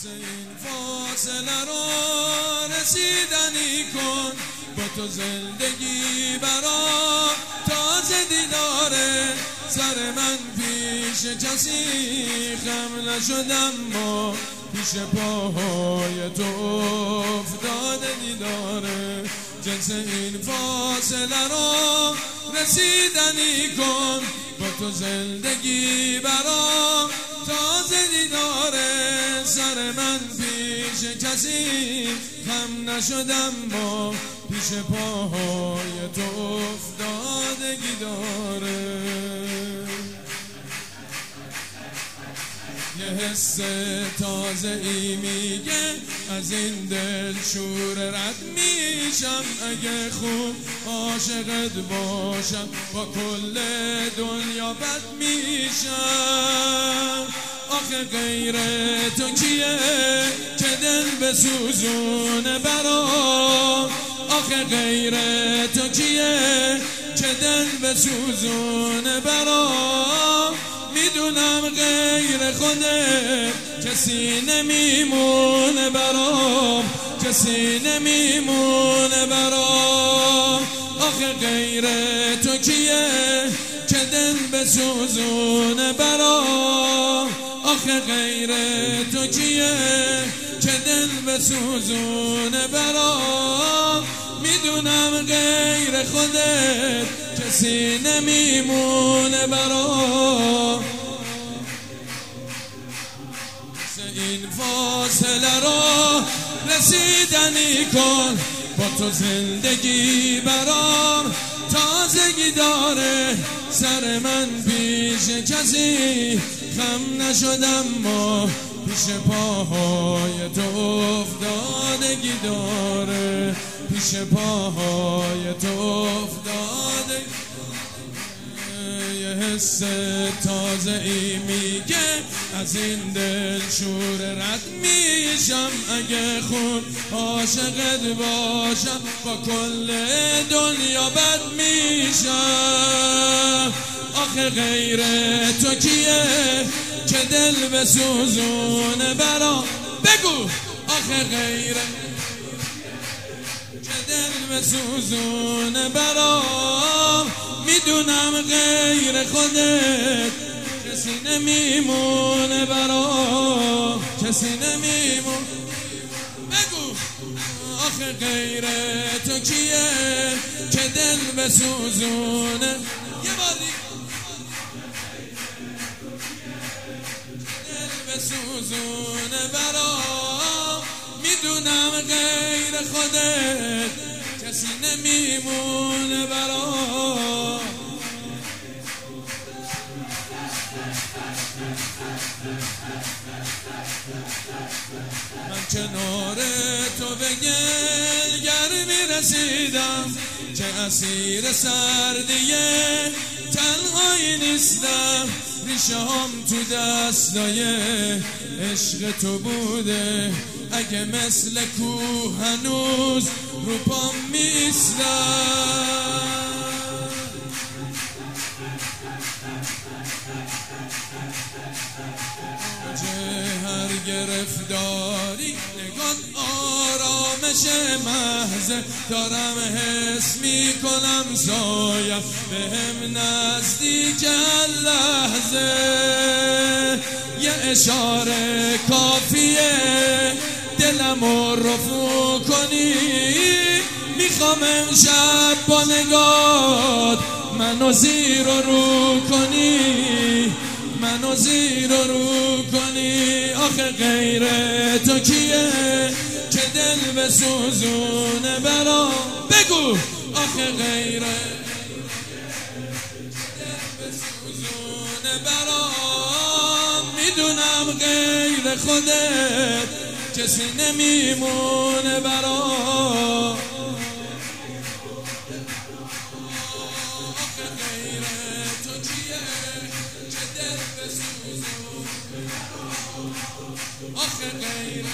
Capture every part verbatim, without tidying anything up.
این فاصله رو رسیدنی کن، با تو زندگی برام تازه دیداره. سر من پیش کسی خم نشدم، ما پیش پاهای تو افتاده دیداره. جنس این فاصله رو رسیدنی کن، با تو زندگی برام تازه دیداره. سر من پیش کسی خم نشدم، ما پیش پاهای تو افتادگی داره. یه حس تازه ای میگه از این دل شور رد میشم. اگه خوب عاشقت باشم با کل دنیا بد میشم. آخه غیر تو کیه که دل بسوزونه برام؟ آخه غیر تو کیه که دل بسوزونه برام؟ میدونم غیر خودت کسی نمیمونه برام، کسی نمیمونه برام. آخه غیر تو کیه که دل بسوزونه برام؟ آخه غیر تو کیه که دل بسوزونه برام؟ میدونم غیر خودت کسی نمیمونه برام. این فاصله رو رسیدنی کن، با تو زندگی برام تازگی داره. سر من پیش کسی خم نشدم، ما پیش پاهای تو افتادگی داره. پیش پاهای تو افتاده یه حس تازه ای میگه از این دل شور رد میشم. اگه خود عاشقت باشم با کل دنیا بد میشم. آخه غیر تو کیه که دل بسوزونه برام؟ بگو آخه غیر که دل بسوزونه برام؟ میدونم غیر خودت کسی نمیمونه برام، کسی نمیمونه. بگو آخه غیر تو کیه که دل بسوزونه؟ یه باری دل بسوزونه برام. میدونم غیر خودت کسی نمیمونه برام. من کنار تو به گل گرمی رسیدم، که اسیر سردیه تنهایی نیستم. ریشه هم تو دستای عشق تو بوده، اگه مثل کوه هنوز رو پام میستم. هر گرفتاری نگات آرامش محض، دارم حس میکنم سایم بهم نزدیک لحظه. یه اشاره کافیه دلمو رفو کنی. میخوام امشب با نگات منو زیر و رو کنی، منو زیر و رو کنی. آخه غیر تو کیه که دل بسوزونه برام؟ بگو آخه غیر دل بسوزونه برام؟ میدونم غیر خودت کسی نمیمونه برام. آخه غیر تو کیه که دل بسوزونه؟ آخه غیر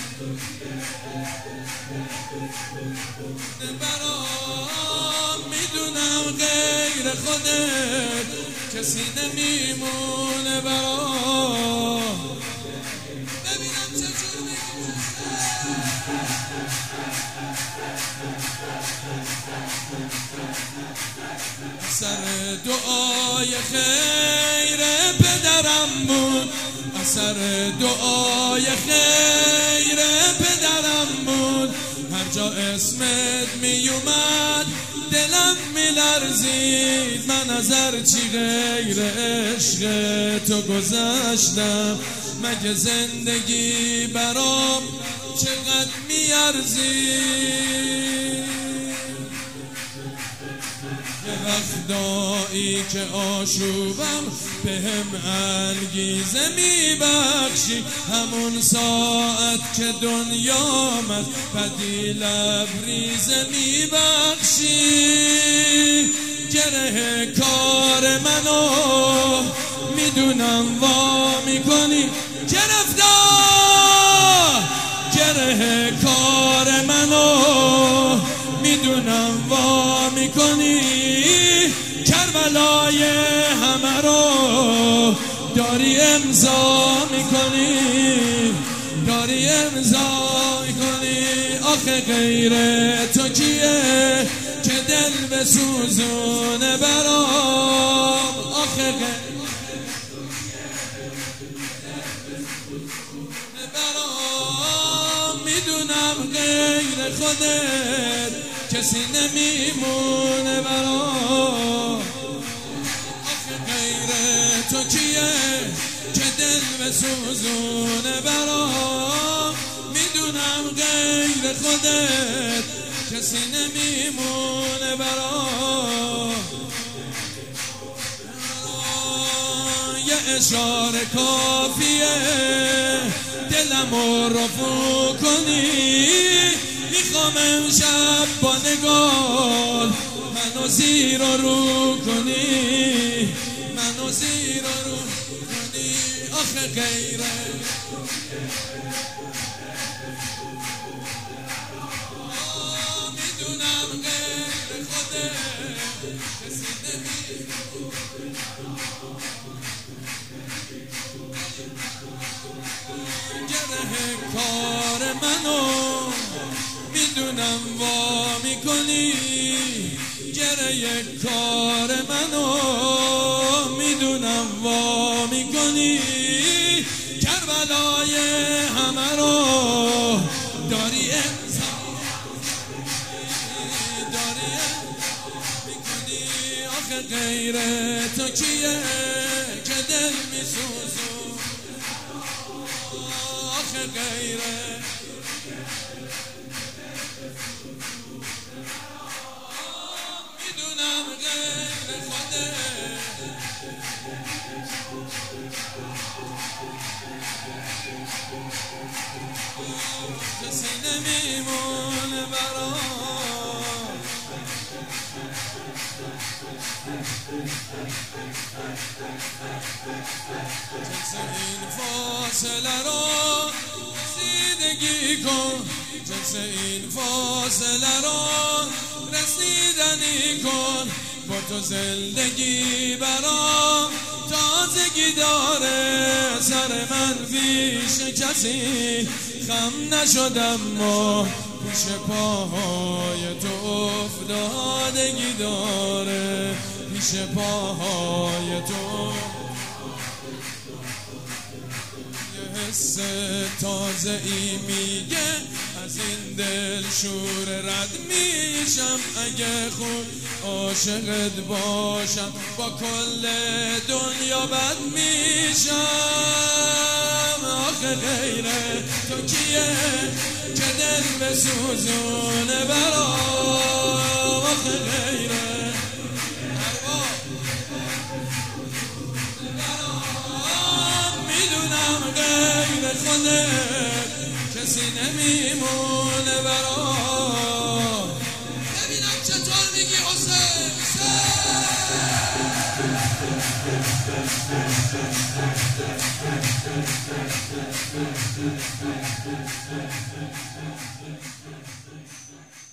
برام؟ میدونم غیر خودت کسی نمیمونه برام. ببینم چجور خیر پدرم بود، اثر دعای خیر پدرم بود. هر جا اسمت می اومد دلم می لرزید. من از هرچی غیر عشق تو گذشتم، مگه زندگی برام چقدر می ارزید. یه وقتایی که آشوبم بهم انگیزه می بخشی، همون ساعت که دنیا من بدی لبریزه می بخشی. گره کار منو میدونم وا میکنی، گرفتار گره کار منو میدونم وا میکنی. کربلای همه رو داری امضا میکنی، داری امضا میکنی. آخه غیر تو کیه که دل بسوزونه برام؟ آخه غیر برام میدونم غیر خودت کسی نمیمونه برام. آخه غیر تو کیه که دل بسوزونه برام؟ میدونم غیر خودت کسی نمیمونه برام. یه اشاره کافیه دلمو رفو کنی. میخوام امشب با نگاه منو زیر و رو کنی، منو زیر و رو کنی. آخه غیره میدونم غیر خوده کسی نمیدونه. گره کار منو میدونم وا میکنی، گره کار منو میدونم وا میکنی. کربلای همه رو داری امضا داری میکنی. آخه غیر تو کیه که دل میسوزون؟ آخه غیره میدونم غیر خوده کسی نمیمونه برام. جنس این فاصله رو رسیدگی کن، جنس این فاصله رو رسیدنی کن. با تو زندگی برام تازگی داره. سر من پیش کسی خم نشدم، ما پیش پاهای تو افتادگی داره. پیش پاهای تو یه حس تازه ای میگه از این دل شور رد میشم. اگه خود عاشقت باشم با کل دنیا بد میشم. آخه غیره تو کیه که دل بسوزونه برام؟ آخه غیره میدونم غیر خودت کسی نمیمونه برام. ببینم چطور میگی حسین حسین.